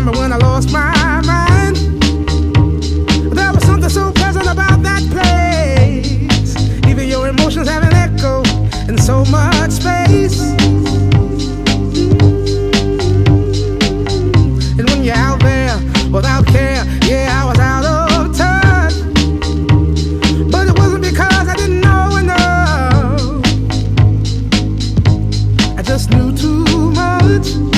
remember when I lost my mind. There was something so pleasant about that place. Even your emotions have an echo in so much space. And when you're out there without care, yeah, I was out of touch. But it wasn't because I didn't know enough. I just knew too much.